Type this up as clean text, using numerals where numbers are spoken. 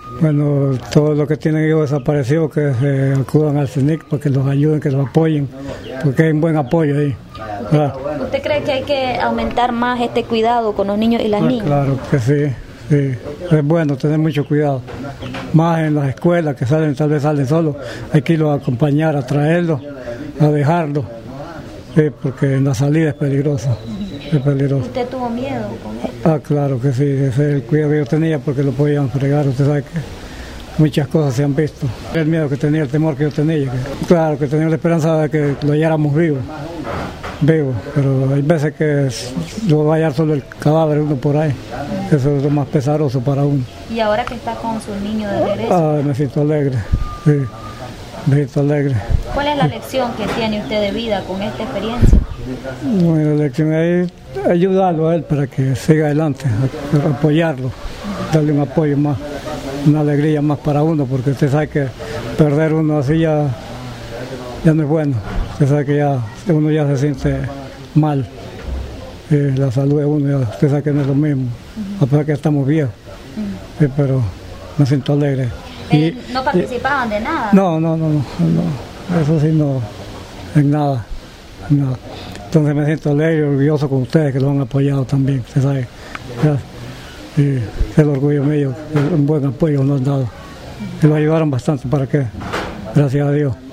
Bueno, todo lo que tienen ellos desaparecido, que se acudan al CENIC para que los ayuden, que los apoyen, porque hay un buen apoyo ahí. ¿Usted cree que hay que aumentar más este cuidado con los niños y las niñas? Claro que sí, sí. Es bueno tener mucho cuidado. Más en las escuelas que salen, tal vez salen solos, hay que irlos a acompañar, a traerlos, a dejarlos, sí, porque en la salida es peligroso. Es peligroso. ¿Usted tuvo miedo con esto? Claro que sí, ese es el cuidado que yo tenía porque lo podían fregar, usted sabe que muchas cosas se han visto. El miedo que tenía, el temor que yo tenía, claro que tenía la esperanza de que lo halláramos vivo, pero hay veces que lo va a hallar solo el cadáver uno por ahí, eso es lo más pesaroso para uno. ¿Y ahora que está con su niño de regreso? Me siento alegre, sí, me siento alegre. ¿Cuál es la lección que tiene usted de vida con esta experiencia? Bueno, la lección es ayudarlo a él para que siga adelante, apoyarlo, darle un apoyo más, una alegría más para uno, porque usted sabe que perder uno así ya no es bueno. Usted sabe que uno ya se siente mal, la salud de uno, usted sabe que no es lo mismo, a pesar que estamos viejos, pero me siento alegre. ¿No participaban de nada? No, eso sí no, en nada. Entonces me siento alegre y orgulloso con ustedes que lo han apoyado también, usted sabe. Y es el orgullo mío, un buen apoyo nos han dado. Y lo ayudaron bastante, ¿para qué? Gracias a Dios.